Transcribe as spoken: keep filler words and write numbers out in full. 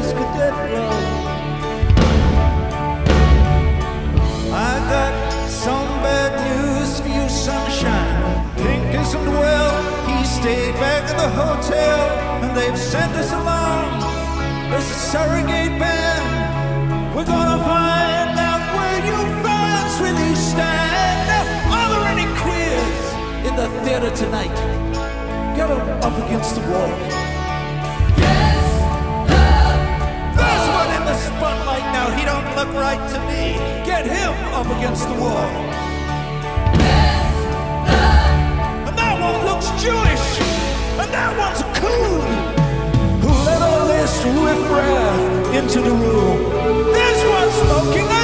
space cadet blow. I got some bad news for you, sunshine. Pink isn't well, he stayed back at the hotel, and they've sent us along as a surrogate band. We're gonna find out where you fans really stand. Now, are there any queers in the theater tonight? Get them up against the wall. Yes, no, there's one in the spotlight now. He don't look right to me. Get him up against the wall. Yes, no, and that one looks Jewish, and that one's cool. Who let all this riffraff into the room? There's one smoking